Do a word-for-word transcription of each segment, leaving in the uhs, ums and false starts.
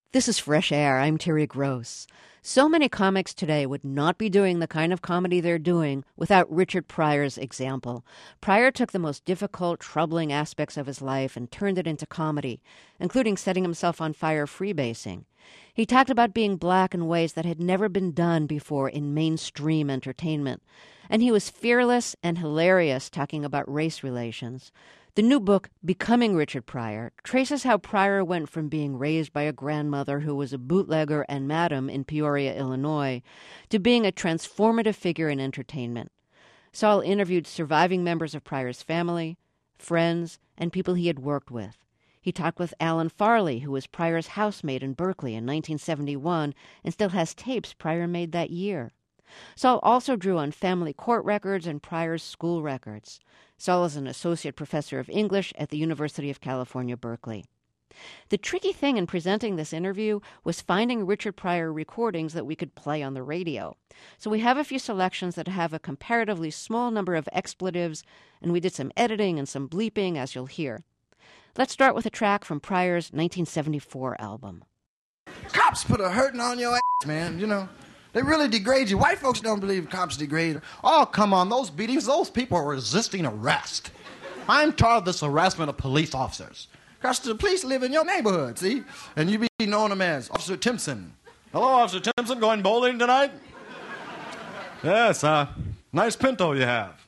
This is Fresh Air. I'm Terry Gross. So many comics today would not be doing the kind of comedy they're doing without Richard Pryor's example. Pryor took the most difficult, troubling aspects of his life and turned it into comedy, including setting himself on fire freebasing. He talked about being black in ways that had never been done before in mainstream entertainment. And he was fearless and hilarious talking about race relations. The new book, Becoming Richard Pryor, traces how Pryor went from being raised by a grandmother who was a bootlegger and madam in Peoria, Illinois, to being a transformative figure in entertainment. Saul interviewed surviving members of Pryor's family, friends, and people he had worked with. He talked with Alan Farley, who was Pryor's housemate in Berkeley in nineteen seventy-one and still has tapes Pryor made that year. Saul also drew on family court records and Pryor's school records. Saul is an associate professor of English at the University of California, Berkeley. The tricky thing in presenting this interview was finding Richard Pryor recordings that we could play on the radio. So we have a few selections that have a comparatively small number of expletives, and we did some editing and some bleeping, as you'll hear. Let's start with a track from Pryor's nineteen seventy-four album. Cops put a hurting on your ass, man, you know. They really degrade you. White folks don't believe cops degrade. Oh, come on, those beatings, those people are resisting arrest. I'm tired of this harassment of police officers. Because the police live in your neighborhood, see? And you be knowing them as Officer Timpson. Hello, Officer Timpson, going bowling tonight? Yes, uh, nice Pinto you have.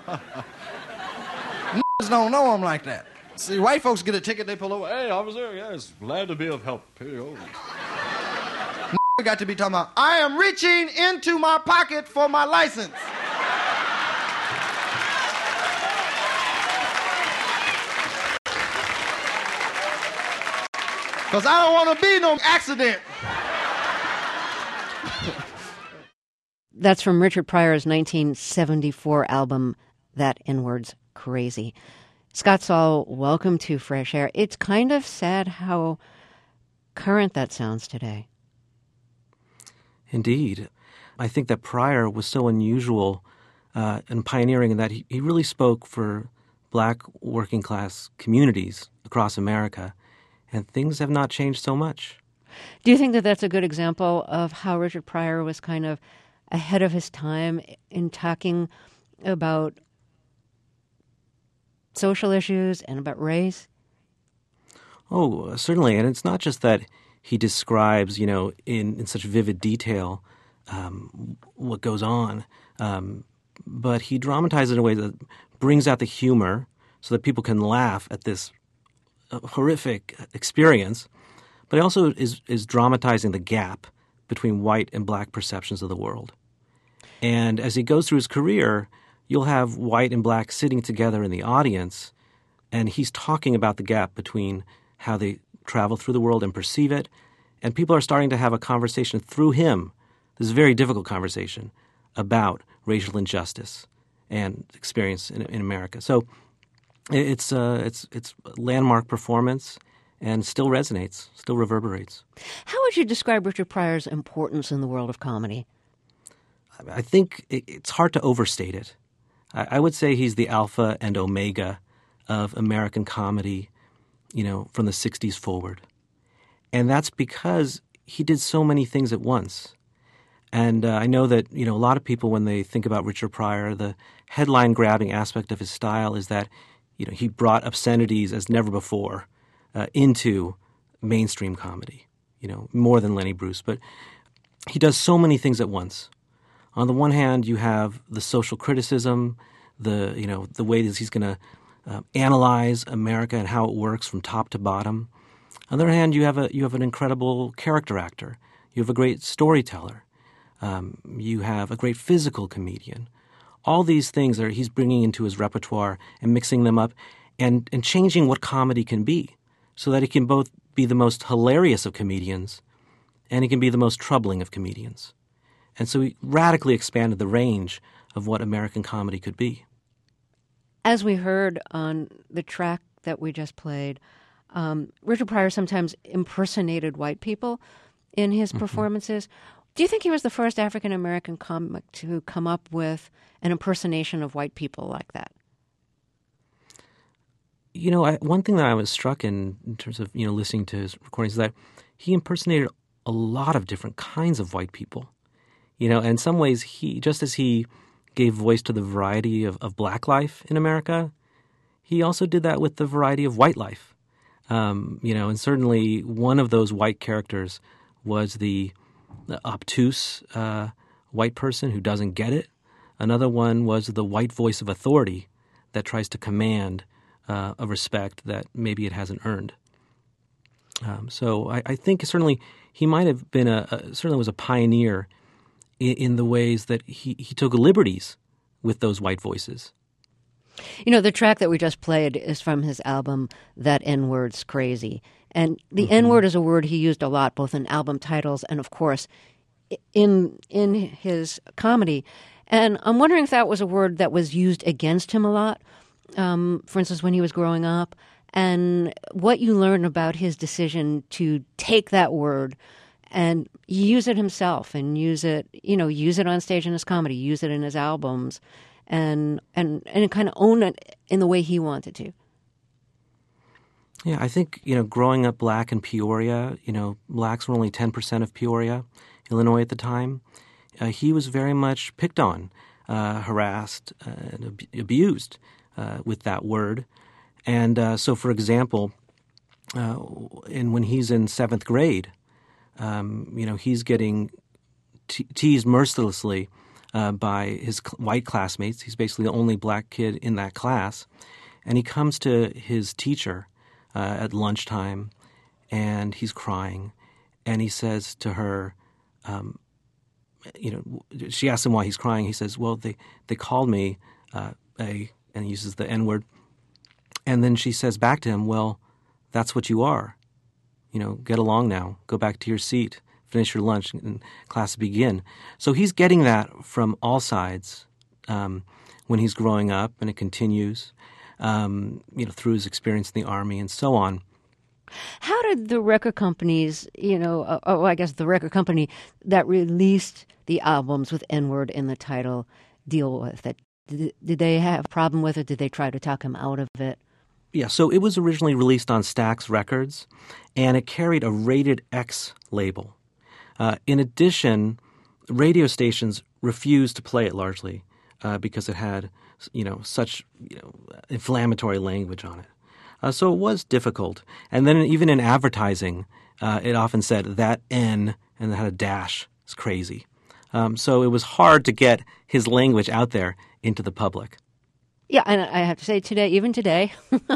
N***s don't know them like that. See, white folks get a ticket, they pull over. Hey, officer, yes, glad to be of help. Here you go. Got to be talking about, I am reaching into my pocket for my license. Because I don't want to be no accident. That's from Richard Pryor's nineteen seventy-four album, That N-Word's Crazy. Scott Saul, welcome to Fresh Air. It's kind of sad how current that sounds today. Indeed. I think that Pryor was so unusual uh, and pioneering in that he, he really spoke for black working class communities across America, and things have not changed so much. Do you think that that's a good example of how Richard Pryor was kind of ahead of his time in talking about social issues and about race? Oh, certainly. And it's not just that he describes, you know, in, in such vivid detail um, what goes on, um, but he dramatizes it in a way that brings out the humor so that people can laugh at this uh, horrific experience, but he also is, is dramatizing the gap between white and black perceptions of the world. And as he goes through his career, you'll have white and black sitting together in the audience, and he's talking about the gap between how they travel through the world and perceive it, and people are starting to have a conversation through him. This is a very difficult conversation about racial injustice and experience in, in America. So it's uh, it's it's a landmark performance and still resonates, still reverberates. How would you describe Richard Pryor's importance in the world of comedy? I think it, it's hard to overstate it. I, I would say he's the alpha and omega of American comedy, you know, from the sixties forward. And that's because he did so many things at once. And uh, I know that, you know, a lot of people, when they think about Richard Pryor, the headline-grabbing aspect of his style is that, you know, he brought obscenities as never before uh, into mainstream comedy, you know, more than Lenny Bruce. But he does so many things at once. On the one hand, you have the social criticism, the, you know, the way that he's going to Uh, analyze America and how it works from top to bottom. On the other hand, you have a you have an incredible character actor. You have a great storyteller. Um, you have a great physical comedian. All these things are he's bringing into his repertoire and mixing them up and, and changing what comedy can be so that it can both be the most hilarious of comedians and it can be the most troubling of comedians. And so he radically expanded the range of what American comedy could be. As we heard on the track that we just played, um, Richard Pryor sometimes impersonated white people in his mm-hmm. performances. Do you think he was the first African-American comic to come up with an impersonation of white people like that? You know, I, one thing that I was struck in, in terms of, you know, listening to his recordings is that he impersonated a lot of different kinds of white people. You know, and in some ways, he just as he gave voice to the variety of, of black life in America, he also did that with the variety of white life. Um, you know, and certainly one of those white characters was the, the obtuse uh, white person who doesn't get it. Another one was the white voice of authority that tries to command uh, a respect that maybe it hasn't earned. Um, so I, I think certainly he might have been a, a certainly was a pioneer in, in the ways that he, he took liberties with those white voices. You know, the track that we just played is from his album, That N-Word's Crazy. And the mm-hmm. N-word is a word he used a lot, both in album titles and, of course, in in his comedy. And I'm wondering if that was a word that was used against him a lot, um, for instance, when he was growing up, and what you learn about his decision to take that word and use it himself and use it, you know, use it on stage in his comedy, use it in his albums, and and and kind of own it in the way he wanted to. Yeah, I think, you know, growing up black in Peoria, you know, blacks were only ten percent of Peoria, Illinois at the time. Uh, he was very much picked on, uh, harassed, uh, and ab- abused uh, with that word. And uh, so, for example, uh, in, when he's in seventh grade, um, you know, he's getting te- teased mercilessly uh, by his cl- white classmates. He's basically the only black kid in that class. And he comes to his teacher uh, at lunchtime, and he's crying. And he says to her, um, you know, she asks him why he's crying. He says, well, they, they called me uh, a, and he uses the N-word. And then she says back to him, well, that's what you are. You know, get along now. Go back to your seat. Finish your lunch and class begin. So he's getting that from all sides um, when he's growing up, and it continues, um, you know, through his experience in the Army and so on. How did the record companies, you know, uh, oh, I guess the record company that released the albums with N-word in the title deal with it? Did, did they have a problem with it? Did they try to talk him out of it? Yeah, so it was originally released on Stax Records, and it carried a Rated X label. Uh, in addition, radio stations refused to play it largely uh, because it had, you know, such you know, inflammatory language on it. Uh, so it was difficult. And then even in advertising, uh, it often said that N and it had a dash. It's crazy. Um, so it was hard to get his language out there into the public. Yeah, and I have to say today, even today,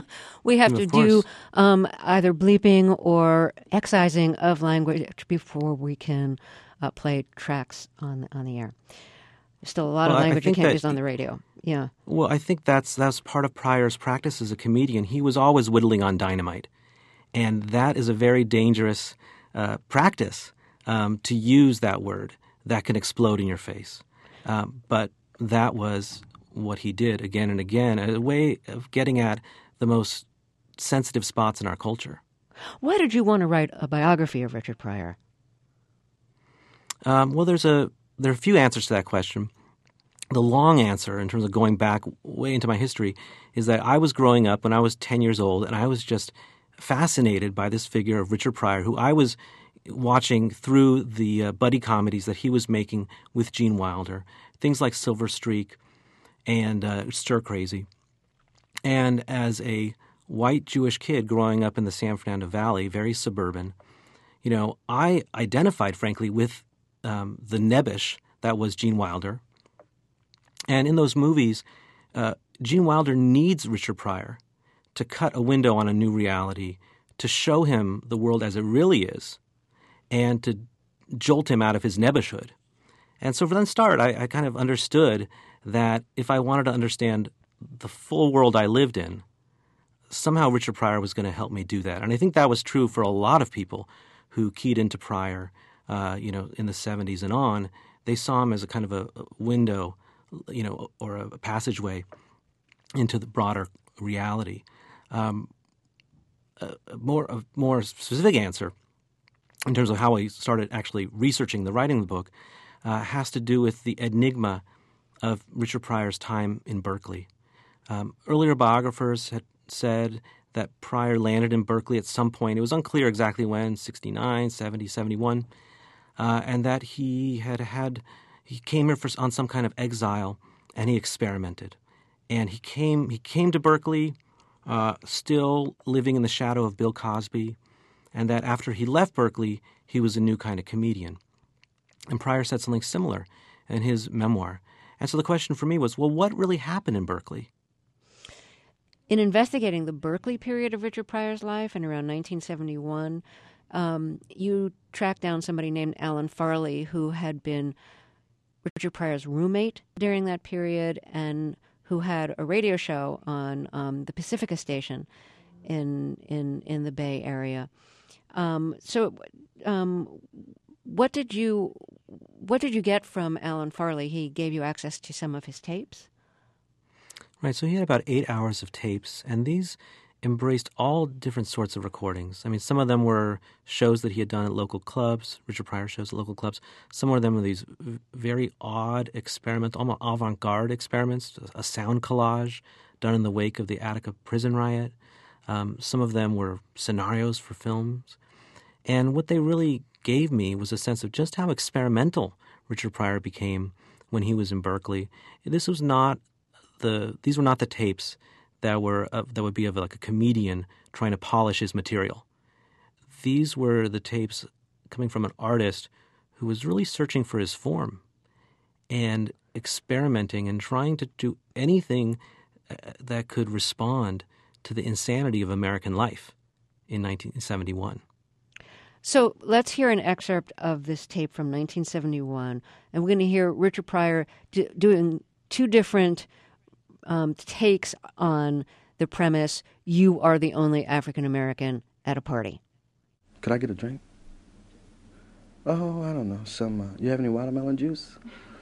we have Of to course. do um, either bleeping or excising of language before we can uh, play tracks on on the air. There's still a lot Well, of I- I language you think can't that- use on the radio. Yeah. Well, I think that's that's part of Pryor's practice as a comedian. He was always whittling on dynamite, and that is a very dangerous uh, practice um, to use that word that can explode in your face. Um, but that was what he did again and again, a way of getting at the most sensitive spots in our culture. Why did you want to write a biography of Richard Pryor? Um, well, there's a there are a few answers to that question. The long answer, in terms of going back way into my history, is that I was growing up when I was ten years old, and I was just fascinated by this figure of Richard Pryor, who I was watching through the uh, buddy comedies that he was making with Gene Wilder, things like Silver Streak and uh, Stir Crazy. And as a white Jewish kid growing up in the San Fernando Valley, very suburban, you know, I identified, frankly, with um, the nebbish that was Gene Wilder. And in those movies, uh, Gene Wilder needs Richard Pryor to cut a window on a new reality, to show him the world as it really is, and to jolt him out of his nebbishhood. And so from the start, I, I kind of understood that if I wanted to understand the full world I lived in, somehow Richard Pryor was going to help me do that. And I think that was true for a lot of people who keyed into Pryor, uh, you know, in the seventies and on. They saw him as a kind of a window, you know, or a passageway into the broader reality. Um, a more a more specific answer, in terms of how I started actually researching the writing of the book, uh, has to do with the enigma of Richard Pryor's time in Berkeley. Um, earlier biographers had said that Pryor landed in Berkeley at some point. It was unclear exactly when, sixty-nine, seventy, seventy-one, uh, and that he had had, he came here for, on some kind of exile, and he experimented. And he came, he came to Berkeley uh, still living in the shadow of Bill Cosby, and that after he left Berkeley, he was a new kind of comedian. And Pryor said something similar in his memoir. And so the question for me was, well, what really happened in Berkeley? In investigating the Berkeley period of Richard Pryor's life in around nineteen seventy-one, um, you tracked down somebody named Alan Farley, who had been Richard Pryor's roommate during that period and who had a radio show on um, the Pacifica station in in in the Bay Area. Um, so, um, what did you what did you get from Alan Farley? He gave you access to some of his tapes? Right, so he had about eight hours of tapes, and these embraced all different sorts of recordings. I mean, some of them were shows that he had done at local clubs, Richard Pryor shows at local clubs. Some of them were these very odd experiments, almost avant-garde experiments, a sound collage done in the wake of the Attica prison riot. Um, some of them were scenarios for films. And what they really gave me was a sense of just how experimental Richard Pryor became when he was in Berkeley. This was not the; these were not the tapes that were uh, that would be of like a comedian trying to polish his material. These were the tapes coming from an artist who was really searching for his form and experimenting and trying to do anything that could respond to the insanity of American life in nineteen seventy-one. So let's hear an excerpt of this tape from nineteen seventy-one, and we're going to hear Richard Pryor do, doing two different um, takes on the premise, you are the only African-American at a party. Could I get a drink? Oh, I don't know, some, uh, you have any watermelon juice?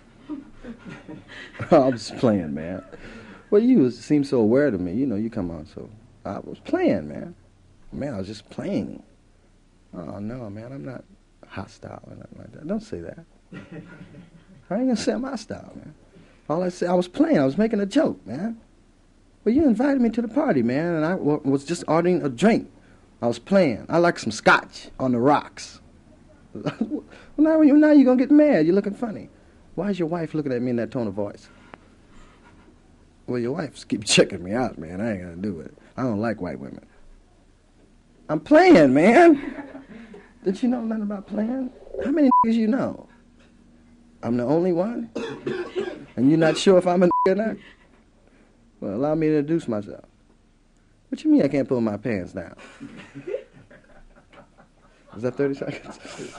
I'm just playing, man. Well, you seem so aware to me, you know, you come on, so I was playing, man. Man, I was just playing. Oh, no, man, I'm not hostile or nothing like that. Don't say that. I ain't gonna say I'm hostile, man. All I said, I was playing. I was making a joke, man. Well, you invited me to the party, man, and I w- was just ordering a drink. I was playing. I like some scotch on the rocks. Well, now, you, now you're gonna get mad. You're looking funny. Why is your wife looking at me in that tone of voice? Well, your wife keeps checking me out, man. I ain't gonna do it. I don't like white women. I'm playing, man. Did you know nothing about playing? How many niggas you know? I'm the only one? And you're not sure if I'm a nigga or not? Well, allow me to introduce myself. What you mean I can't pull my pants down? Is that thirty seconds?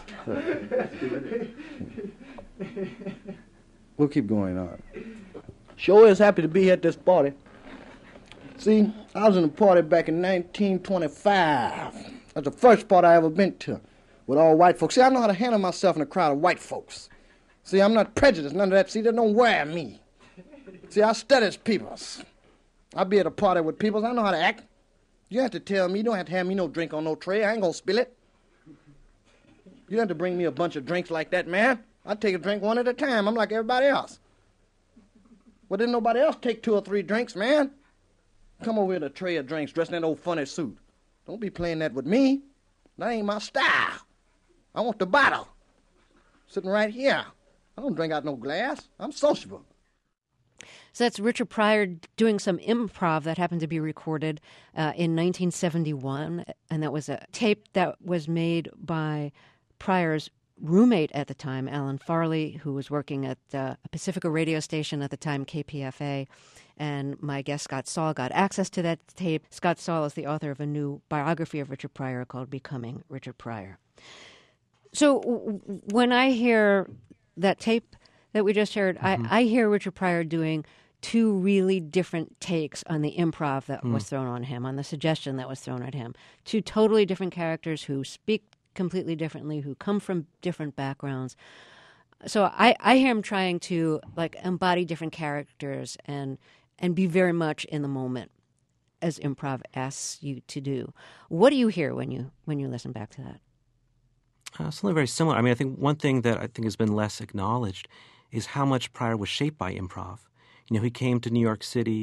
We'll keep going on. Sure is happy to be at this party. See, I was in a party back in nineteen twenty-five. That's the first party I ever been to with all white folks. See, I know how to handle myself in a crowd of white folks. See, I'm not prejudiced, none of that. See, they don't wear me. See, I study peoples. I be at a party with peoples. I know how to act. You have to tell me. You don't have to have me no drink on no tray. I ain't gonna spill it. You don't have to bring me a bunch of drinks like that, man. I take a drink one at a time. I'm like everybody else. Well, didn't nobody else take two or three drinks, man? Come over with a tray of drinks dressed in that old funny suit. Don't be playing that with me. That ain't my style. I want the bottle. Sitting right here. I don't drink out no glass. I'm sociable. So that's Richard Pryor doing some improv that happened to be recorded uh, in nineteen seventy-one, and that was a tape that was made by Pryor's roommate at the time, Alan Farley, who was working at uh, a Pacifica radio station at the time, K P F A, and my guest Scott Saul got access to that tape. Scott Saul is the author of a new biography of Richard Pryor called Becoming Richard Pryor. So w- when I hear that tape that we just heard, mm-hmm. I, I hear Richard Pryor doing two really different takes on the improv that mm. was thrown on him, on the suggestion that was thrown at him. Two totally different characters who speak completely differently, who come from different backgrounds. So I, I hear him trying to like embody different characters and and be very much in the moment as improv asks you to do. What do you hear when you when you listen back to that? Uh, something very similar. I mean, I think one thing that I think has been less acknowledged is how much Pryor was shaped by improv. You know, he came to New York City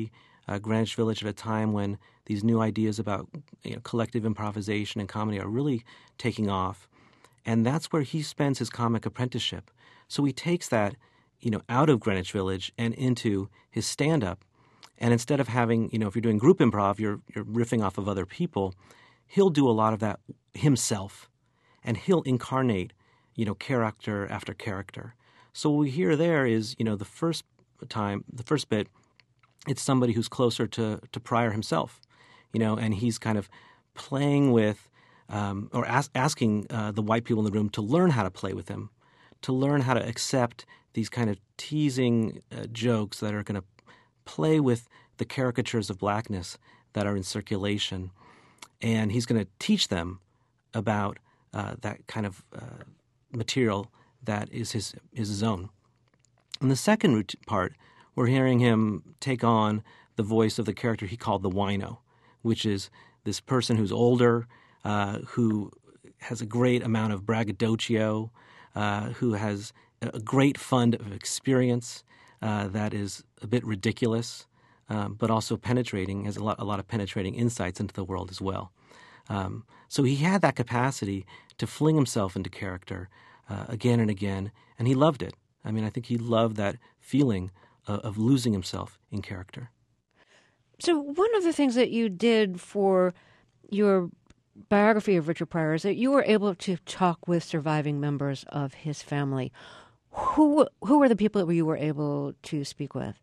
uh, Greenwich Village at a time when these new ideas about you know, collective improvisation and comedy are really taking off. And that's where he spends his comic apprenticeship. So he takes that, you know, out of Greenwich Village and into his stand-up. And instead of having, you know, if you're doing group improv, you're you're riffing off of other people, he'll do a lot of that himself. And he'll incarnate, you know, character after character. So what we hear there is, you know, the first time, the first bit, it's somebody who's closer to, to Pryor himself, you know, and he's kind of playing with um, or as, asking uh, the white people in the room to learn how to play with him, to learn how to accept these kind of teasing uh, jokes that are going to play with the caricatures of blackness that are in circulation. And he's going to teach them about uh, that kind of uh, material that is his, is his own. In the second root- part, we're hearing him take on the voice of the character he called the wino, which is this person who's older, uh, who has a great amount of braggadocio, uh, who has a great fund of experience uh, that is a bit ridiculous, um, but also penetrating, has a lot, a lot of penetrating insights into the world as well. Um, so he had that capacity to fling himself into character uh, again and again, and he loved it. I mean, I think he loved that feeling uh, of losing himself in character. So one of the things that you did for your biography of Richard Pryor is that you were able to talk with surviving members of his family. Who who were the people that you were able to speak with?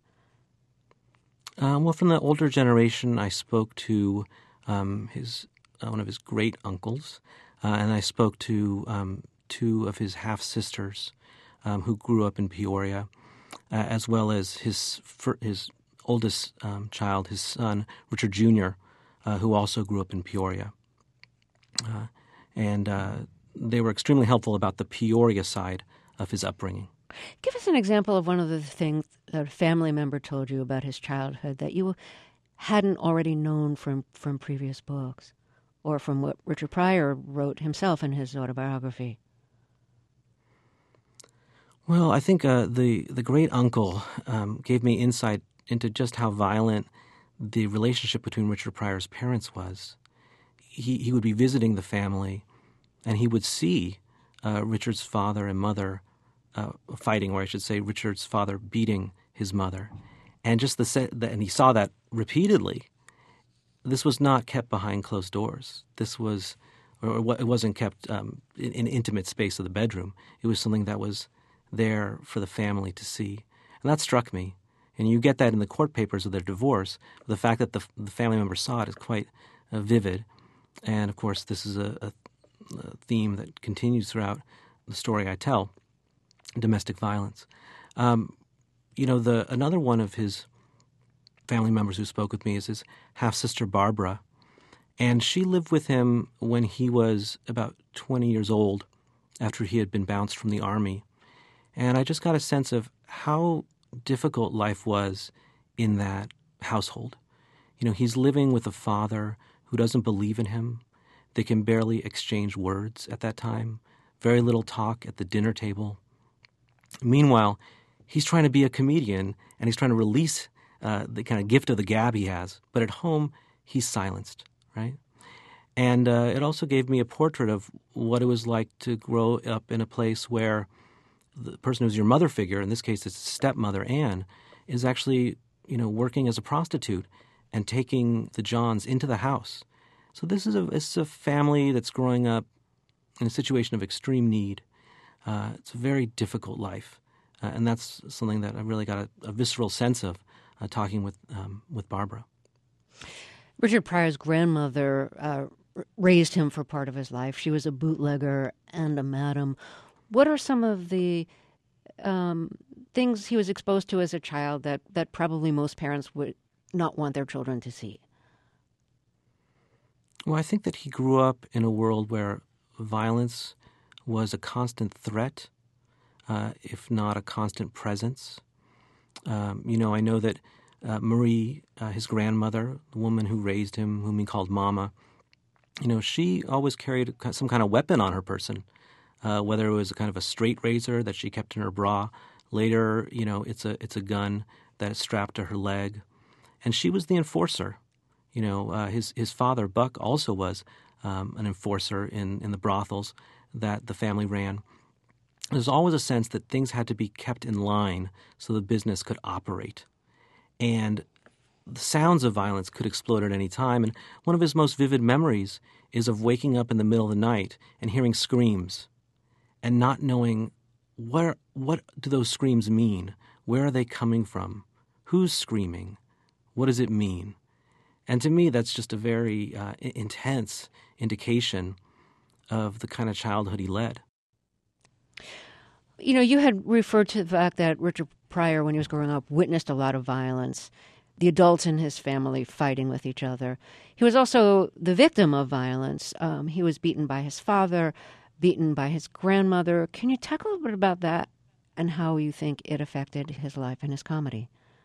Um, well, from the older generation, I spoke to um, his uh, one of his great uncles, uh, and I spoke to um, two of his half sisters um, who grew up in Peoria, uh, as well as his his oldest um, child, his son Richard Junior, uh, who also grew up in Peoria, uh, and uh, they were extremely helpful about the Peoria side of his upbringing. Give us an example of one of the things that a family member told you about his childhood that you hadn't already known from, from previous books or from what Richard Pryor wrote himself in his autobiography. Well, I think uh, the, the great uncle um, gave me insight into just how violent the relationship between Richard Pryor's parents was. He, he would be visiting the family, and he would see uh, Richard's father and mother Uh, fighting, or I should say Richard's father beating his mother. And just the, se- the and he saw that repeatedly. This was not kept behind closed doors. This was, or it wasn't kept um, in an intimate space of the bedroom. It was something that was there for the family to see. And that struck me. And you get that in the court papers of their divorce. The fact that the, the family member saw it is quite uh, vivid. And of course, this is a, a, a theme that continues throughout the story I tell. Domestic violence. Um, you know, the another one of his family members who spoke with me is his half-sister Barbara, and she lived with him when he was about twenty years old after he had been bounced from the Army. And I just got a sense of how difficult life was in that household. You know, he's living with a father who doesn't believe in him. They can barely exchange words at that time, very little talk at the dinner table. Meanwhile, he's trying to be a comedian, and he's trying to release uh, the kind of gift of the gab he has. But at home, he's silenced, right? And uh, it also gave me a portrait of what it was like to grow up in a place where the person who's your mother figure, in this case it's stepmother Anne, is actually, you know, working as a prostitute and taking the Johns into the house. So this is a, it's a family that's growing up in a situation of extreme need. Uh, it's a very difficult life, uh, and that's something that I really got a, a visceral sense of uh, talking with um, with Barbara. Richard Pryor's grandmother uh, raised him for part of his life. She was a bootlegger and a madam. What are some of the um, things he was exposed to as a child that, that probably most parents would not want their children to see? Well, I think that he grew up in a world where violence was a constant threat, uh, if not a constant presence. Um, you know, I know that uh, Marie, uh, his grandmother, the woman who raised him, whom he called Mama, you know, she always carried some kind of weapon on her person, uh, whether it was a kind of a straight razor that she kept in her bra. Later, you know, it's a it's a gun that is strapped to her leg. and she was the enforcer. You know, uh, his his father, Buck, also was um, an enforcer in, in the brothels that the family ran. There's always a sense that things had to be kept in line so the business could operate. And the sounds of violence could explode at any time. And one of his most vivid memories is of waking up in the middle of the night and hearing screams and not knowing where, what do those screams mean? Where are they coming from? Who's screaming? What does it mean? And to me, that's just a very uh, intense indication of the kind of childhood he led. You know, you had referred to the fact that Richard Pryor, when he was growing up, witnessed a lot of violence, the adults in his family fighting with each other. He was also the victim of violence. Um, he was beaten by his father, beaten by his grandmother. Can you talk a little bit about that and how you think it affected his life and his comedy?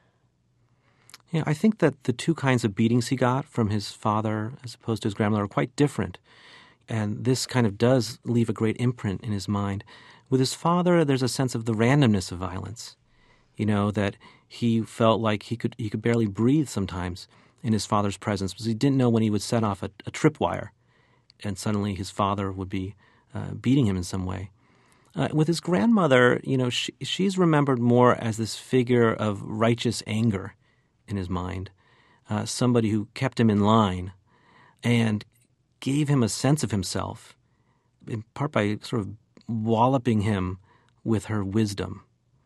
Yeah, I think that the two kinds of beatings he got from his father as opposed to his grandmother are quite different. And this kind of does leave a great imprint in his mind. With his father, there's a sense of the randomness of violence. You know, that he felt like he could he could barely breathe sometimes in his father's presence because he didn't know when he would set off a, a tripwire and suddenly his father would be uh, beating him in some way. Uh, with his grandmother, you know, she, she's remembered more as this figure of righteous anger in his mind, uh, somebody who kept him in line and gave him a sense of himself, in part by sort of walloping him with her wisdom.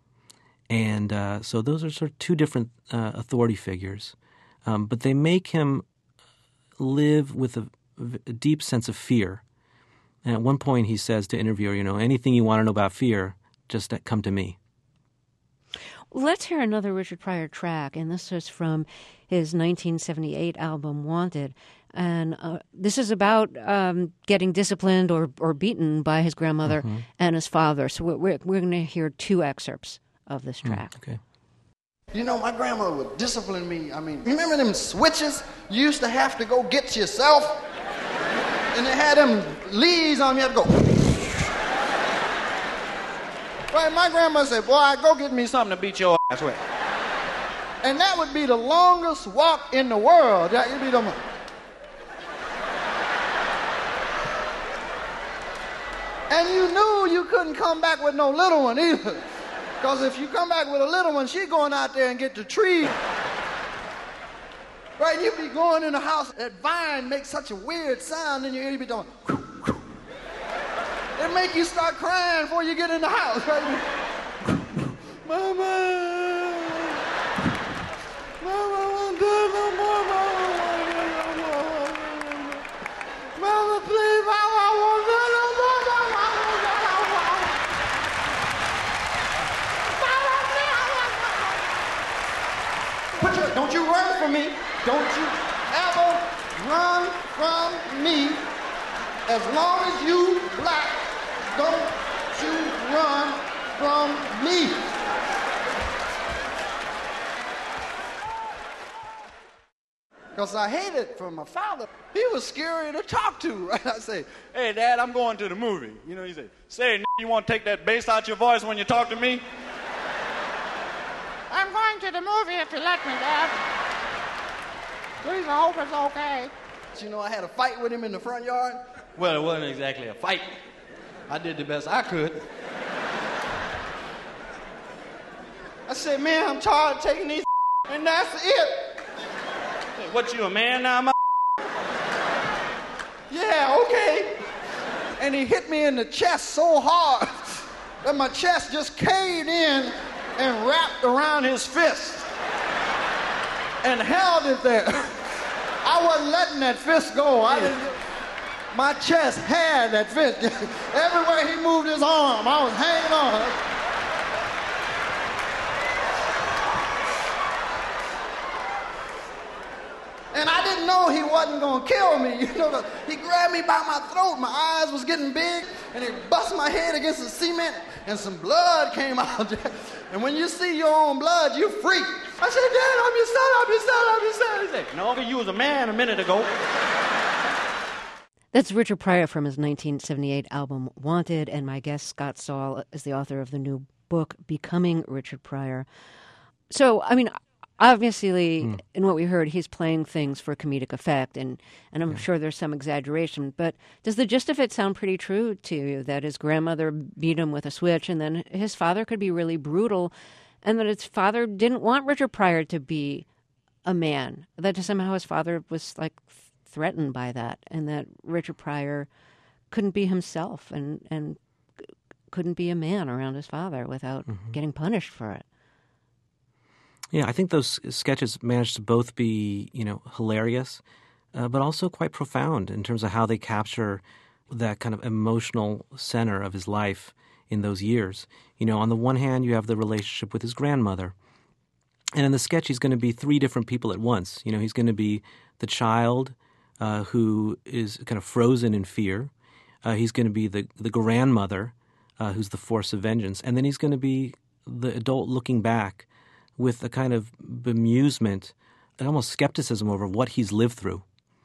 And uh, so those are sort of two different uh, authority figures. Um, but they make him live with a, a deep sense of fear. And at one point he says to interviewer, you know, anything you want to know about fear, just come to me. Let's hear another Richard Pryor track, and this is from his nineteen seventy-eight album, Wanted. And uh, this is about um, getting disciplined or, or beaten by his grandmother mm-hmm. and his father. So we're, we're going to hear two excerpts of this track. Mm, okay. You know, my grandmother would discipline me. I mean, remember them switches you used to have to go get yourself? And they had them leads on you, had to go. Right, my grandma said, boy, go get me something to beat your ass with. And that would be the longest walk in the world. That would be the... And you knew you couldn't come back with no little one either. Because if you come back with a little one, she's going out there and get the tree. Right, you'd be going in the house, that vine makes such a weird sound in your ear, you'd be doing... It make you start crying before you get in the house, right? Mama, Mama, I won't do it no more, Mama. Mama, please, Mama, I won't do it no more, Mama. Put your, don't you run from me. Don't you ever run from me. As long as you black, don't you run from me. Because I hate it from my father. He was scary to talk to, right? I say, hey, Dad, I'm going to the movie. You know, he said, say, n- you want to take that bass out your voice when you talk to me? I'm going to the movie if you let me, Dad. Please, I hope it's okay. You know, I had a fight with him in the front yard. Well, it wasn't exactly a fight. I did the best I could. I said, man, I'm tired of taking these and that's it. Hey, what, you a man now, my? Yeah, okay. And he hit me in the chest so hard that my chest just caved in and wrapped around his fist and held it there. I wasn't letting that fist go. I didn't. My chest had that fist. Everywhere he moved his arm, I was hanging on. And I didn't know he wasn't going to kill me. You know, he grabbed me by my throat. My eyes was getting big, and he bust my head against the cement, and some blood came out. And when you see your own blood, you freak. I said, Dad, I'm your son, I'm your son, I'm your son. He said, no, you was a man a minute ago. That's Richard Pryor from his nineteen seventy-eight album, Wanted, and my guest, Scott Saul, is the author of the new book, Becoming Richard Pryor. So, I mean, Obviously, Mm. in what we heard, he's playing things for comedic effect, and, and I'm Yeah. sure there's some exaggeration. But does the gist of it sound pretty true to you, that his grandmother beat him with a switch, and then his father could be really brutal, and that his father didn't want Richard Pryor to be a man, that somehow his father was like threatened by that, and that Richard Pryor couldn't be himself and, and couldn't be a man around his father without Mm-hmm. getting punished for it? Yeah, I think those sketches managed to both be, you know, hilarious, uh, but also quite profound in terms of how they capture that kind of emotional center of his life in those years. You know, on the one hand, you have the relationship with his grandmother. And in the sketch, he's going to be three different people at once. You know, he's going to be the child uh, who is kind of frozen in fear. Uh, he's going to be the, the grandmother uh, who's the force of vengeance. And then he's going to be the adult looking back with a kind of bemusement and almost skepticism over what he's lived through.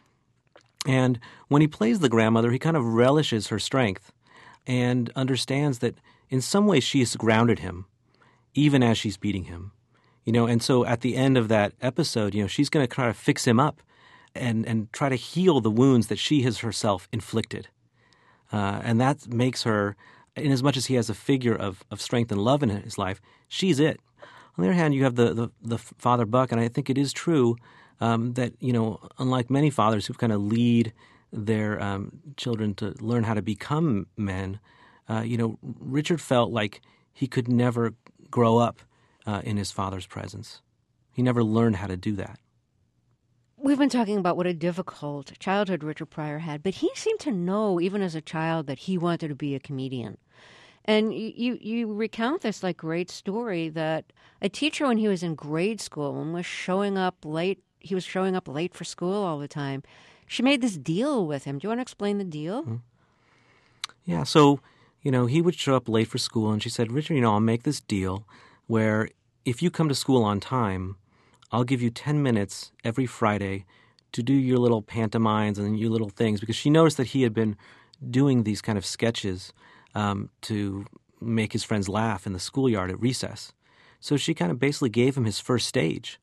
And when he plays the grandmother, he kind of relishes her strength and understands that in some ways she has grounded him, even as she's beating him. You know, and so at the end of that episode, you know, she's going to try to fix him up and, and try to heal the wounds that she has herself inflicted. Uh, and that makes her, in as much as he has a figure of, of strength and love in his life, she's it. On the other hand, you have the, the, the father Buck, and I think it is true um, that, you know, unlike many fathers who kind of lead their um, children to learn how to become men, uh, you know, Richard felt like he could never grow up uh, in his father's presence. He never learned how to do that. We've been talking about what a difficult childhood Richard Pryor had, but he seemed to know, even as a child, that he wanted to be a comedian. And you, you, you recount this like great story that a teacher when he was in grade school and was showing up late, he was showing up late for school all the time. She made this deal with him. Do you want to explain the deal? Mm-hmm. Yeah, so, you know, he would show up late for school and she said, Richard, you know, I'll make this deal where if you come to school on time, I'll give you ten minutes every Friday to do your little pantomimes and your little things, because she noticed that he had been doing these kind of sketches Um, to make his friends laugh in the schoolyard at recess. So she kind of basically gave him his first stage.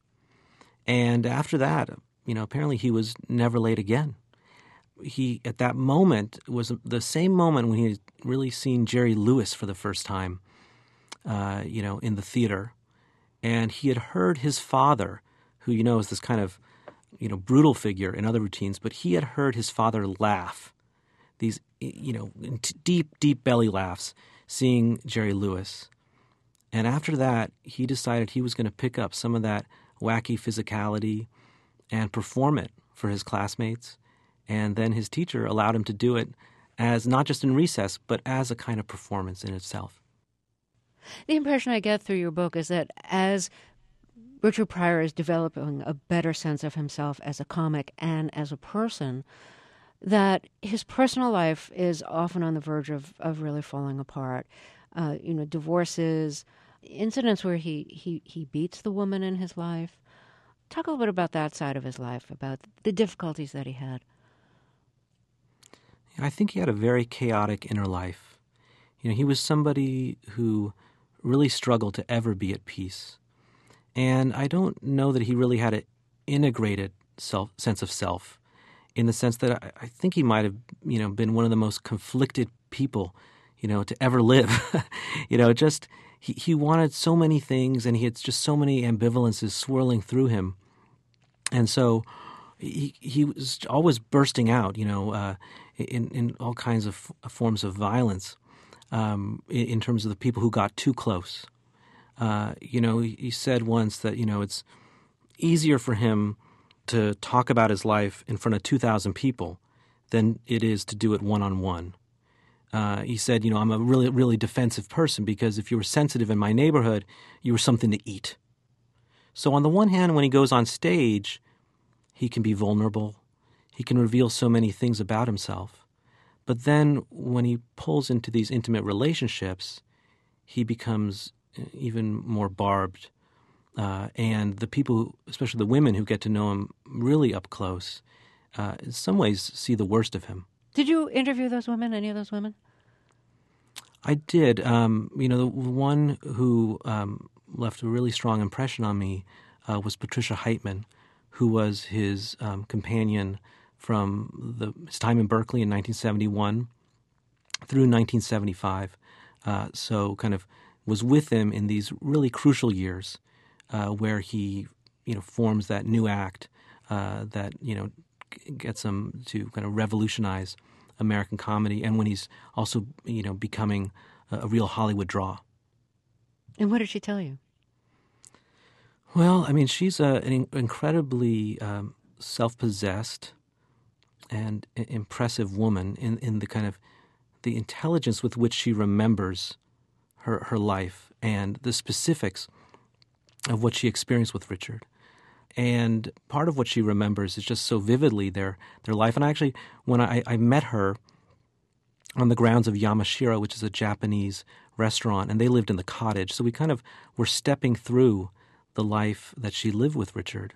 And after that, you know, apparently he was never late again. He, at that moment, was the same moment when he had really seen Jerry Lewis for the first time, uh, you know, in the theater. And he had heard his father, who, you know, is this kind of, you know, brutal figure in other routines, but he had heard his father laugh. These, you know, deep, deep belly laughs, seeing Jerry Lewis. And after that, he decided he was going to pick up some of that wacky physicality and perform it for his classmates. And then his teacher allowed him to do it as not just in recess, but as a kind of performance in itself. The impression I get through your book is that as Richard Pryor is developing a better sense of himself as a comic and as a person, that his personal life is often on the verge of, of really falling apart. Uh, you know, divorces, incidents where he, he, he beats the woman in his life. Talk a little bit about that side of his life, about the difficulties that he had. I think he had a very chaotic inner life. You know, he was somebody who really struggled to ever be at peace. And I don't know that he really had an integrated self, sense of self, in the sense that I, I think he might have, you know, been one of the most conflicted people, you know, to ever live. you know, just he, he wanted so many things, and he had just so many ambivalences swirling through him. And so he he was always bursting out, you know, uh, in, in all kinds of forms of violence um, in, in terms of the people who got too close. Uh, you know, he, he said once that, you know, it's easier for him to talk about his life in front of two thousand people than it is to do it one-on-one. Uh, he said, you know, I'm a really, really defensive person because if you were sensitive in my neighborhood, you were something to eat. So on the one hand, when he goes on stage, he can be vulnerable. He can reveal so many things about himself. But then when he pulls into these intimate relationships, he becomes even more barbed. Uh, and the people, who, especially the women who get to know him really up close, uh, in some ways see the worst of him. Did you interview those women, any of those women? I did. Um, you know, the one who um, left a really strong impression on me uh, was Patricia Heitman, who was his um, companion from the, his time in Berkeley in nineteen seventy-one through nineteen seventy-five. Uh, so kind of was with him in these really crucial years uh, where he, you know, forms that new act uh, that, you know, g- gets him to kind of revolutionize American comedy, and when he's also, you know, becoming a, a real Hollywood draw. And what did she tell you? Well, I mean, she's a, an in- incredibly um, self-possessed and i- impressive woman in, in the kind of the intelligence with which she remembers her her life and the specifics of what she experienced with Richard. And part of what she remembers is just so vividly their their life. And actually, when I, I met her on the grounds of Yamashiro, which is a Japanese restaurant, and they lived in the cottage, so we kind of were stepping through the life that she lived with Richard.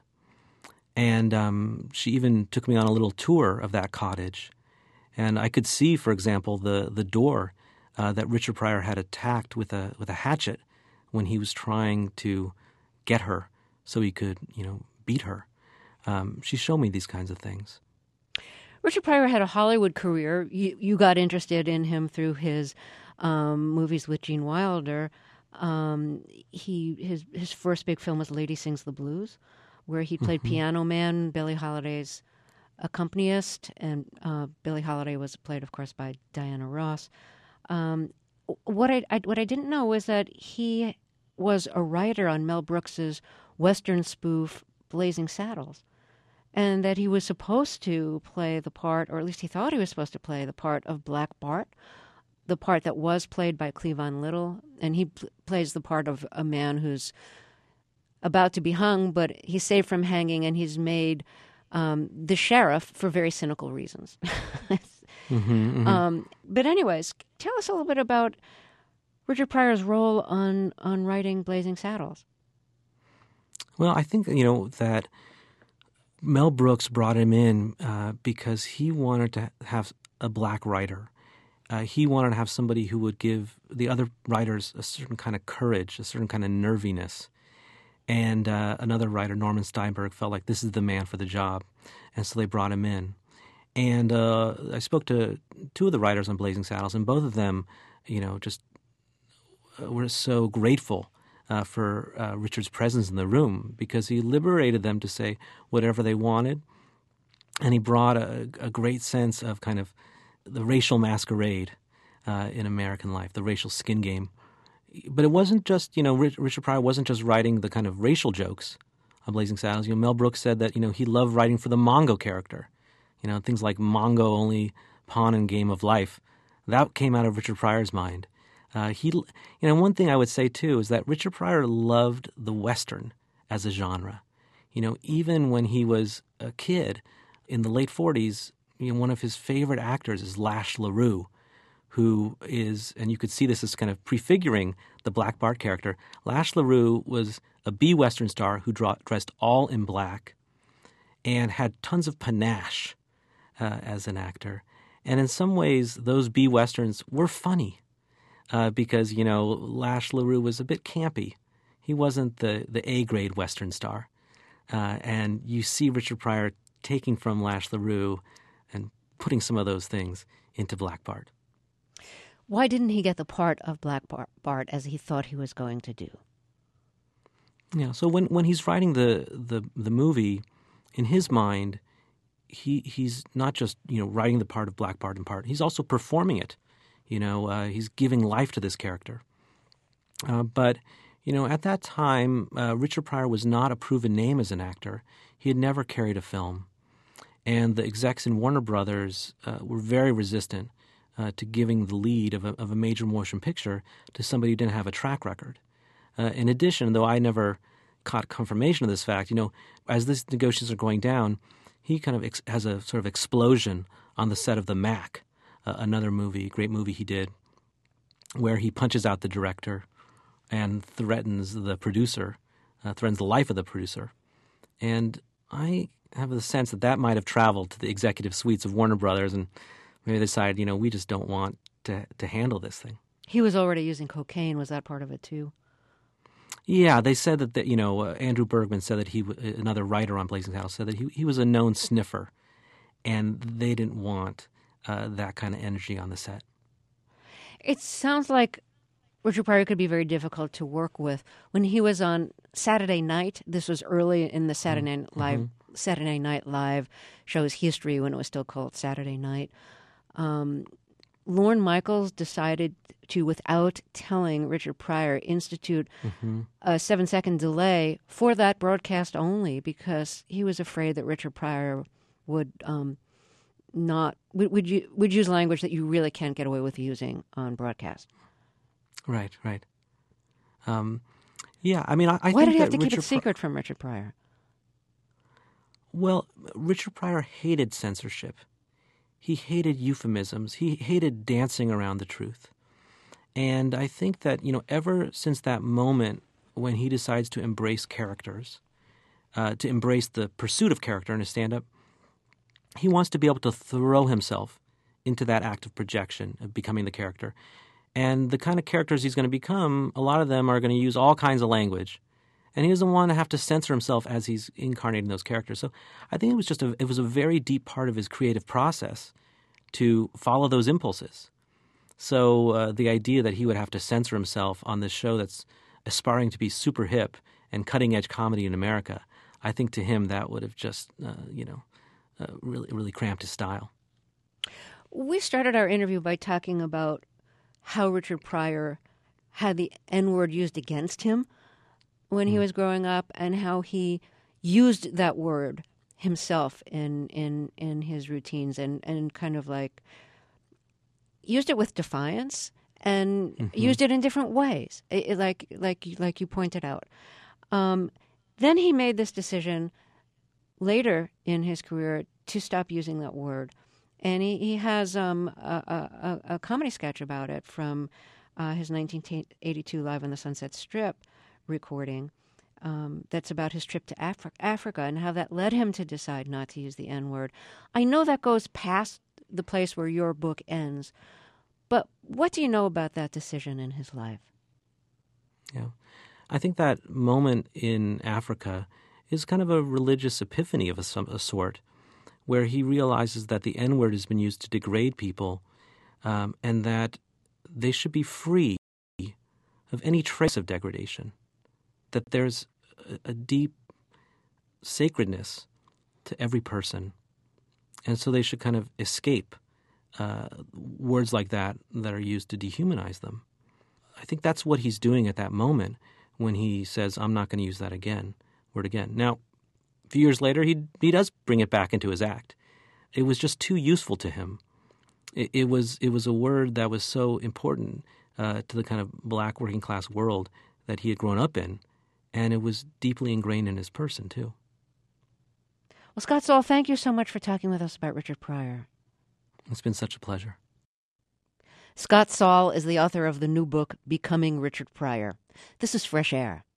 And um, she even took me on a little tour of that cottage. And I could see, for example, the the door uh, that Richard Pryor had attacked with a with a hatchet when he was trying to get her so he could, you know, beat her. Um, she showed me these kinds of things. Richard Pryor had a Hollywood career. You, you got interested in him through his um, movies with Gene Wilder. Um, he his his first big film was Lady Sings the Blues, where he played mm-hmm. Piano Man, Billie Holiday's accompanist, and uh, Billie Holiday was played, of course, by Diana Ross. Um, what I, I what I didn't know was that he was a writer on Mel Brooks's Western spoof Blazing Saddles, and that he was supposed to play the part, or at least he thought he was supposed to play the part of Black Bart, the part that was played by Cleavon Little, and he pl- plays the part of a man who's about to be hung, but he's saved from hanging, and he's made Um, the sheriff for very cynical reasons. mm-hmm, mm-hmm. Um, but anyways, tell us a little bit about Richard Pryor's role on, on writing Blazing Saddles. Well, I think, you know, that Mel Brooks brought him in uh, because he wanted to have a black writer. Uh, he wanted to have somebody who would give the other writers a certain kind of courage, a certain kind of nerviness. And uh, another writer, Norman Steinberg, felt like this is the man for the job. And so they brought him in. And uh, I spoke to two of the writers on Blazing Saddles, and both of them, you know, just were so grateful uh, for uh, Richard's presence in the room, because he liberated them to say whatever they wanted. And he brought a, a great sense of kind of the racial masquerade uh, in American life, the racial skin game. But it wasn't just, you know, Richard Pryor wasn't just writing the kind of racial jokes on Blazing Saddles. You know, Mel Brooks said that, you know, he loved writing for the Mongo character. You know, things like Mongo, only pawn in game of life. That came out of Richard Pryor's mind. Uh, he, you know, one thing I would say, too, is that Richard Pryor loved the Western as a genre. You know, even when he was a kid in the late forties, you know, one of his favorite actors is Lash LaRue, who is, and you could see this as kind of prefiguring the Black Bart character. Lash LaRue was a B-Western star who draw, dressed all in black and had tons of panache uh, as an actor. And in some ways, those B-Westerns were funny uh, because, you know, Lash LaRue was a bit campy. He wasn't the, the A-grade Western star. Uh, and you see Richard Pryor taking from Lash LaRue and putting some of those things into Black Bart. Why didn't he get the part of Black Bart as he thought he was going to do? Yeah, so when, when he's writing the, the the movie, in his mind, he he's not just, you know, writing the part of Black Bart in part. He's also performing it. You know, uh, he's giving life to this character. Uh, but, you know, at that time, uh, Richard Pryor was not a proven name as an actor. He had never carried a film. And the execs in Warner Brothers uh, were very resistant Uh, to giving the lead of a, of a major motion picture to somebody who didn't have a track record. Uh, in addition, though I never caught confirmation of this fact, you know, as these negotiations are going down, he kind of ex- has a sort of explosion on the set of The Mac, uh, another movie, great movie he did, where he punches out the director and threatens the producer, uh, threatens the life of the producer. And I have the sense that that might have traveled to the executive suites of Warner Brothers, and maybe they decided, you know, we just don't want to to handle this thing. He was already using cocaine. Was that part of it, too? Yeah, they said that, the, you know, uh, Andrew Bergman said that he, w- another writer on Blazing Saddles, said that he, he was a known sniffer, and they didn't want uh, that kind of energy on the set. It sounds like Richard Pryor could be very difficult to work with. When he was on Saturday Night, this was early in the Saturday Night Live, mm-hmm. Saturday Night Live show's history when it was still called Saturday Night. Um, Lorne Michaels decided to, without telling Richard Pryor, institute mm-hmm. a seven-second delay for that broadcast only because he was afraid that Richard Pryor would um, not would would, you, would use language that you really can't get away with using on broadcast. Right, right. Um, yeah, I mean, I, I Why think did he have that to Richard keep it secret Pri- from Richard Pryor? Well, Richard Pryor hated censorship. He hated euphemisms. He hated dancing around the truth. And I think that, you know, ever since that moment when he decides to embrace characters, uh, to embrace the pursuit of character in his stand-up, he wants to be able to throw himself into that act of projection, of becoming the character. And the kind of characters he's going to become, a lot of them are going to use all kinds of language. And he doesn't want to have to censor himself as he's incarnating those characters. So I think it was just a, it was a very deep part of his creative process to follow those impulses. So uh, the idea that he would have to censor himself on this show that's aspiring to be super hip and cutting-edge comedy in America, I think to him that would have just, uh, you know, uh, really, really cramped his style. We started our interview by talking about how Richard Pryor had the N-word used against him when he was growing up and how he used that word himself in in, in his routines and, and kind of like used it with defiance and mm-hmm. used it in different ways, it, it, like like like you pointed out. Um, then he made this decision later in his career to stop using that word. And he, he has um, a, a, a comedy sketch about it from uh, his nineteen eighty-two Live on the Sunset Strip recording um, that's about his trip to Afri- Africa and how that led him to decide not to use the N-word. I know that goes past the place where your book ends, but what do you know about that decision in his life? Yeah, I think that moment in Africa is kind of a religious epiphany of a, some, a sort, where he realizes that the N-word has been used to degrade people um, and that they should be free of any trace of degradation, that there's a, a deep sacredness to every person. And so they should kind of escape uh, words like that that are used to dehumanize them. I think that's what he's doing at that moment when he says, I'm not going to use that again, word again. Now, a few years later, he he does bring it back into his act. It was just too useful to him. It, it was it was a word that was so important uh, to the kind of black working class world that he had grown up in, and it was deeply ingrained in his person too. Well, Scott Saul, thank you so much for talking with us about Richard Pryor. It's been such a pleasure. Scott Saul is the author of the new book, Becoming Richard Pryor. This is Fresh Air.